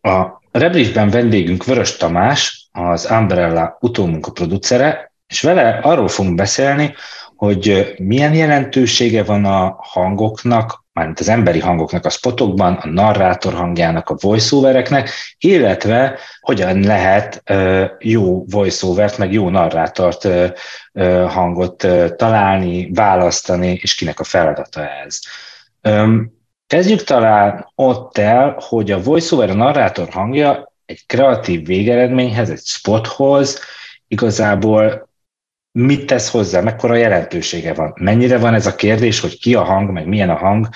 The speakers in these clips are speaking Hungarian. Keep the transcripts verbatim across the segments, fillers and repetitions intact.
A Rebriefben vendégünk Vörös Tamás, az Umbrella utómunka producere, és vele arról fogunk beszélni, hogy milyen jelentősége van a hangoknak, mármint az emberi hangoknak a spotokban, a narrátor hangjának, a voiceovereknek, illetve hogyan lehet jó voiceovert, meg jó narrátort hangot találni, választani, és kinek a feladata ez. Kezdjük talán ott el, hogy a voiceover, a narrátor hangja egy kreatív végeredményhez, egy spothoz igazából mit tesz hozzá, mekkora jelentősége van. Mennyire van ez a kérdés, hogy ki a hang, meg milyen a hang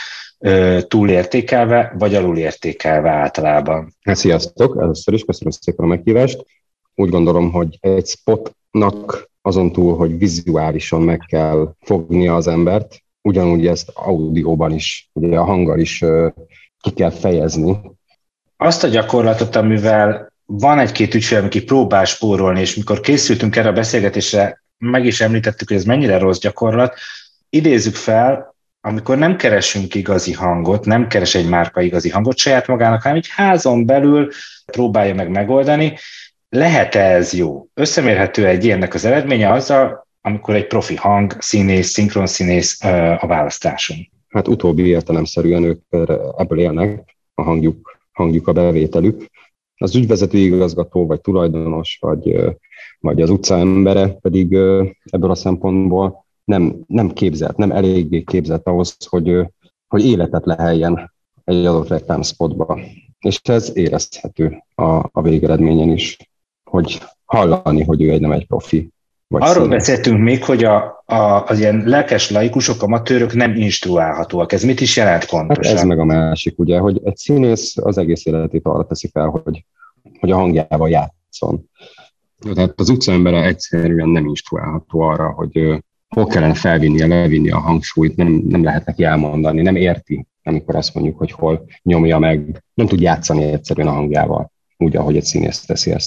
túlértékelve, vagy alulértékelve általában? Hát, sziasztok! Először is köszönöm szépen a meghívást. Úgy gondolom, hogy egy spotnak azon túl, hogy vizuálisan meg kell fognia az embert, ugyanúgy ezt audióban is, ugye a hanggal is ki kell fejezni. Azt a gyakorlatot, amivel van egy-két ügyfél, aki próbál spórolni, és mikor készültünk erre a beszélgetésre, meg is említettük, hogy ez mennyire rossz gyakorlat, idézzük fel, amikor nem keresünk igazi hangot, nem keres egy márka igazi hangot saját magának, hanem egy házon belül próbálja meg megoldani, lehet-e ez jó? Összemérhető egy ilyennek az eredménye azzal, amikor egy profi hang, színész, szinkronszínész a választáson? Hát utóbbi értelemszerűen ők ebből élnek, a hangjuk, hangjuk a bevételük. Az ügyvezető igazgató, vagy tulajdonos, vagy, vagy az utca embere pedig ebből a szempontból nem, nem képzett, nem eléggé képzett ahhoz, hogy, hogy életet leheljen egy adott reklámspotba. És ez érezhető a, a végeredményen is, hogy hallani, hogy ő egy nem egy profi. Arról színes. Beszéltünk még, hogy a, a, az ilyen lelkes laikusok, amatőrök nem instruálhatóak. Ez mit is jelent pontosan? Hát ez meg a másik, ugye, hogy egy színész az egész életét arra teszi fel, hogy, hogy a hangjával játszon. Tehát az utcaembere egyszerűen nem instruálható arra, hogy hol kellene felvinni, levinni a hangsúlyt, nem, nem lehet neki elmondani, nem érti, amikor azt mondjuk, hogy hol nyomja meg, nem tud játszani egyszerűen a hangjával, úgy, ahogy egy színész teszi ezt.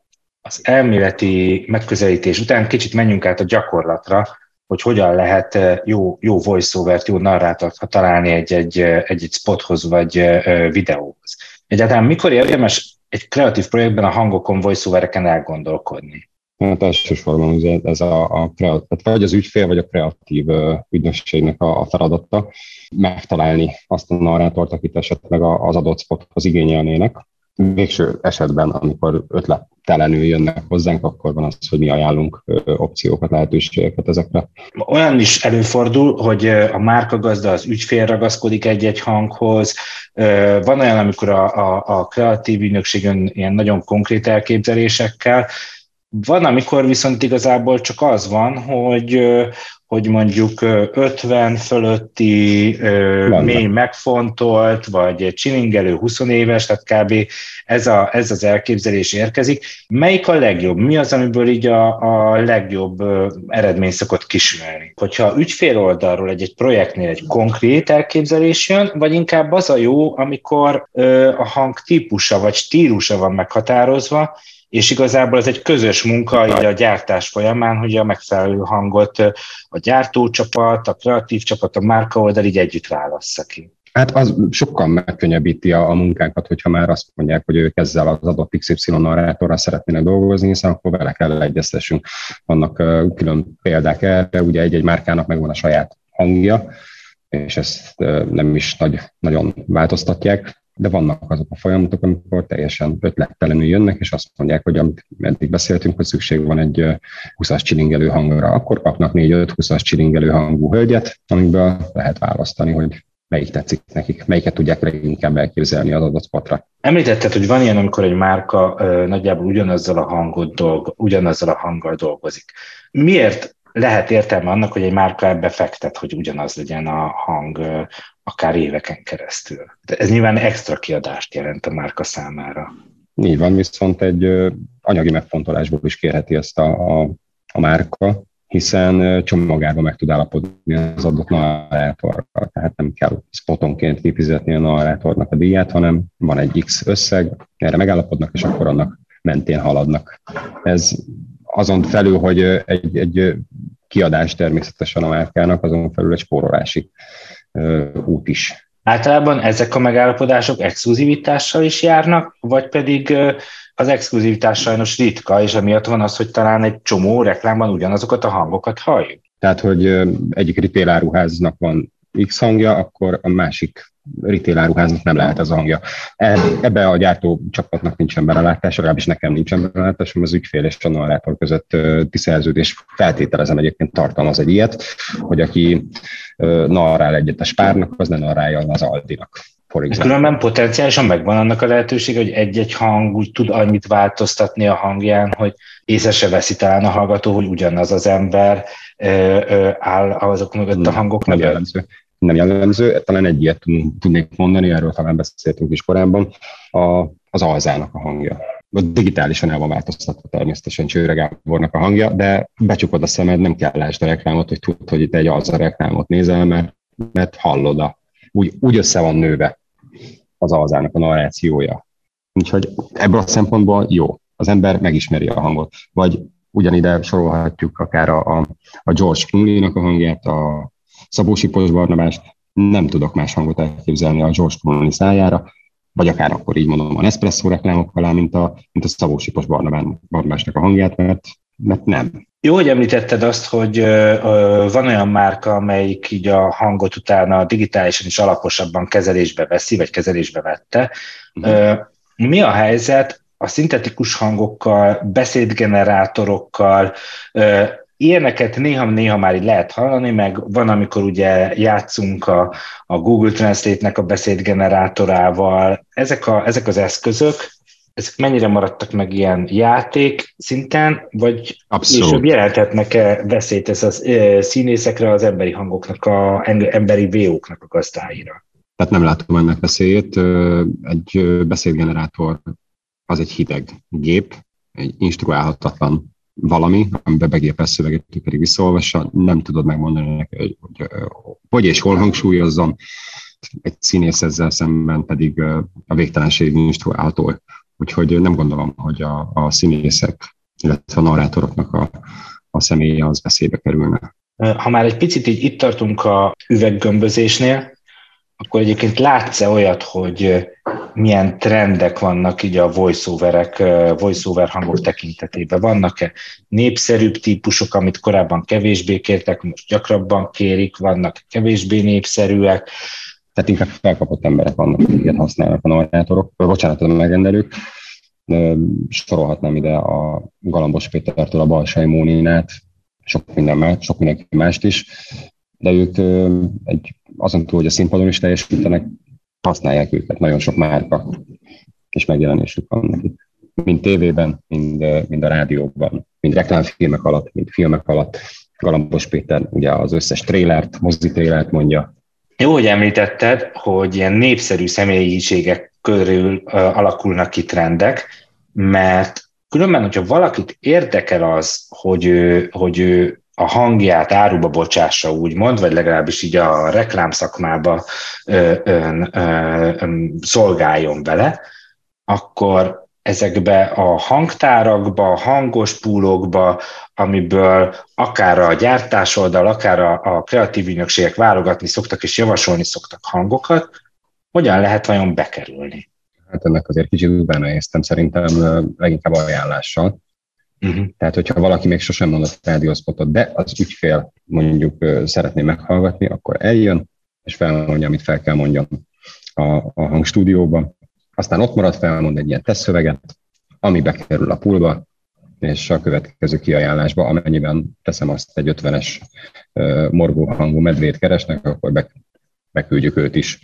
Az elméleti megközelítés után kicsit menjünk át a gyakorlatra, hogy hogyan lehet jó, jó voice-overt, jó narrátort találni egy-egy, egy-egy spothoz vagy videóhoz. Egyáltalán mikor érdemes egy kreatív projektben a hangokon, voice-overeken elgondolkodni? Hát elsősorban ugye ez a, a kreatív, vagy az ügyfél, vagy a kreatív ügynökségnek a, a feladata megtalálni azt a narrátort, akit esetleg az adott spothoz igényelnének. Végső esetben, amikor ötlettelenül jönnek hozzánk, akkor van az, hogy mi ajánlunk opciókat, lehetőségeket ezekre. Olyan is előfordul, hogy a márkagazda, az ügyfél ragaszkodik egy-egy hanghoz. Van olyan, amikor a, a, a kreatív ügynökség jön ilyen nagyon konkrét elképzelésekkel. Van, amikor viszont igazából csak az van, hogy, hogy mondjuk ötven fölötti Lenne. mély megfontolt, vagy csilingelő húsz éves, tehát kb. Ez, a, ez az elképzelés érkezik. Melyik a legjobb? Mi az, amiből így a, a legjobb eredmény szokott kisülni? Hogyha ügyfél oldalról egy-egy projektnél egy konkrét elképzelés jön, vagy inkább az a jó, amikor a hang típusa vagy stílusa van meghatározva, és igazából ez egy közös munka a gyártás folyamán, hogy a megfelelő hangot a gyártócsapat, a kreatív csapat, a márka oldal így együtt válassza ki. Hát az sokkal megkönnyebbíti a, a munkánkat, hogyha már azt mondják, hogy ők ezzel az adott iksz ipszilon narrátorral szeretnének dolgozni, hiszen akkor vele kell egyeztessünk. Vannak uh, külön példák erre, ugye egy-egy márkának megvan a saját hangja, és ezt uh, nem is nagy, nagyon változtatják. De vannak azok a folyamatok, amikor teljesen ötlettelenül jönnek, és azt mondják, hogy amit eddig beszéltünk, hogy szükség van egy húszas csilingelő hangra, akkor kapnak négy-öt húszas csilingelő hangú hölgyet, amiből lehet választani, hogy melyik tetszik nekik, melyiket tudják leginkább elképzelni az adott spotra. Említetted, hogy van ilyen, amikor egy márka ö, nagyjából ugyanazzal a hangot dolgo, ugyanazzal a hanggal dolgozik. Miért lehet értelme annak, hogy egy márka ebbe fektet, hogy ugyanaz legyen a hang ö, akár éveken keresztül? De ez nyilván extra kiadást jelent a márka számára. Így van, viszont egy ö, anyagi megfontolásból is kérheti ezt a, a, a márka, hiszen csomagárban meg tud állapodni az adott narrátorral, tehát nem kell spotonként kifizetni a narrátornak a díját, hanem van egy X összeg, erre megállapodnak, és akkor annak mentén haladnak. Ez azon felül, hogy egy, egy kiadás természetesen a márkának, azon felül egy spórolási út is. Általában ezek a megállapodások exkluzivitással is járnak, vagy pedig az exkluzivitás sajnos ritka, és emiatt van az, hogy talán egy csomó reklámban ugyanazokat a hangokat halljuk. Tehát, hogy egyik retail áruháznak van X hangja, akkor a másik retail áruháznak nem lehet az hangja. Ebbe a gyártó csapatnak nincsen belelátása, legalábbis nekem nincsen belelátásom, az ügyfél és a narrátor közötti szerződés, feltételezem egyébként tartalmaz egy ilyet, hogy aki narrál egyet a Spárnak, az ne narrálja az Aldinak. Különben potenciálisan megvan annak a lehetőség, hogy egy-egy hang úgy tud annyit változtatni a hangján, hogy észre se veszi talán a hallgató, hogy ugyanaz az ember áll azok mögött a hangok nem mögött. Jellemző. Nem jellemző, talán egy ilyet tudnék mondani, erről talán beszéltünk is korábban, a, az Alzának a hangja. Digitálisan el van változtatva természetesen Csőre Gábornak a hangja, de becsukod a szemed, nem kell lásd a reklámot, hogy tudd, hogy itt egy Alza reklámot nézel, mert, mert hallod, a, úgy, úgy össze van nőve az Alzának a narrációja. Úgyhogy ebből a szempontból jó, az ember megismeri a hangot. Vagy ugyanide sorolhatjuk akár a, a, a George Clooney-nak a hangját, a Szabó Sipos Barnabást, nem tudok más hangot elképzelni a George Clooney szájára, vagy akár akkor így mondom a Nespresso reklámok alá, mint a, mint a Szabó Sipos Barnabásnak a hangját, mert, mert nem. Jó, hogy említetted azt, hogy van olyan márka, amelyik így a hangot utána digitálisan is alaposabban kezelésbe veszi, vagy kezelésbe vette. Mm. Mi a helyzet a szintetikus hangokkal, beszédgenerátorokkal? Ilyeneket néha-néha már így lehet hallani, meg van, amikor ugye játszunk a, a Google Translate-nek a beszédgenerátorával. Ezek, a, ezek az eszközök, ezek mennyire maradtak meg ilyen játék szinten, vagy később jelenthetnek-e veszélyt ez a színészekre, az emberi hangoknak, a emberi véóknak a gazdáira? Tehát nem látom ennek veszélyét. Egy beszédgenerátor az egy hideg gép, egy instruálhatatlan valami, amiben begépel szöveget, pedig visszaolvassa, nem tudod megmondani neki, hogy hogy, hogy és hol hangsúlyozzon, egy színész ezzel szemben pedig a végtelenség instruálható. Úgyhogy nem gondolom, hogy a, a színészek, illetve a narrátoroknak a, a személye az veszélybe kerülne. Ha már egy picit így itt tartunk a üveggömbözésnél, akkor egyébként látsz-e olyat, hogy milyen trendek vannak így a voice-overek, voice-over hangok tekintetében? Vannak-e népszerűbb típusok, amit korábban kevésbé kértek, most gyakrabban kérik, vannak kevésbé népszerűek? Tehát inkább felkapott emberek vannak, akiket használnak a narrátorok, bocsánat, a megrendelők. Sorolhatnám ide a Galambos Pétertől a Balsai Móninát, sok minden más, sok mindenki mást is, de ők egy, azon túl, hogy a színpadon is teljesítenek, használják őket, nagyon sok márka és megjelenésük van nekik. Mind tévében, mind, mind a rádióban, mind reklámfilmek alatt, mind filmek alatt. Galambos Péter ugye az összes trélert, mozi trélert mondja. Jó, hogy említetted, hogy ilyen népszerű személyiségek körül uh, alakulnak ki trendek, mert különben, hogyha valakit érdekel az, hogy ő, hogy ő a hangját áruba bocsássa, úgymond, vagy legalábbis így a reklámszakmába ö, ö, ö, ö, szolgáljon vele, akkor ezekbe a hangtárakba, a hangos púlokba, amiből akár a gyártásoldal, akár a, a kreatív ügynökségek válogatni szoktak és javasolni szoktak hangokat, hogyan lehet vajon bekerülni? Hát ennek azért kicsit utána néztem, szerintem leginkább ajánlással. Uh-huh. Tehát, hogyha valaki még sosem mondott rádiószpotot, de az ügyfél mondjuk szeretné meghallgatni, akkor eljön, és felmondja, amit fel kell mondjon a, a hangstúdióba. Aztán ott marad, felmond egy ilyen tesztszöveget, ami bekerül a poolba, és a következő kiajánlásba, amennyiben teszem azt egy ötvenes morgó hangú medvét keresnek, akkor be, beküldjük őt is.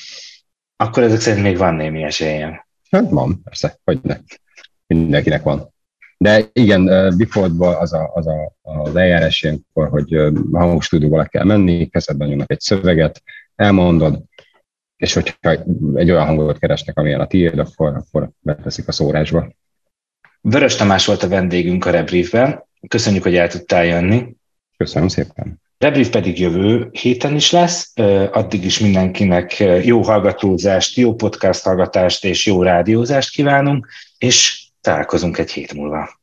Akkor ezek szerint még van némi esélyem. Hát van, persze, hogy ne. Mindenkinek van. De igen, defaultban az, a, az, a, az eljárás ilyenkor, hogy a hangstúdióba le kell menni, kezedben nyomnak egy szöveget, elmondod, és hogyha egy olyan hangot keresnek, amilyen a tiéd, akkor, akkor beteszik a szórásba. Vörös Tamás volt a vendégünk a Rebriefben. Köszönjük, hogy el tudtál jönni. Köszönöm szépen. Rebrief pedig jövő héten is lesz, addig is mindenkinek jó hallgatózást, jó podcast hallgatást és jó rádiózást kívánunk, és találkozunk egy hét múlva.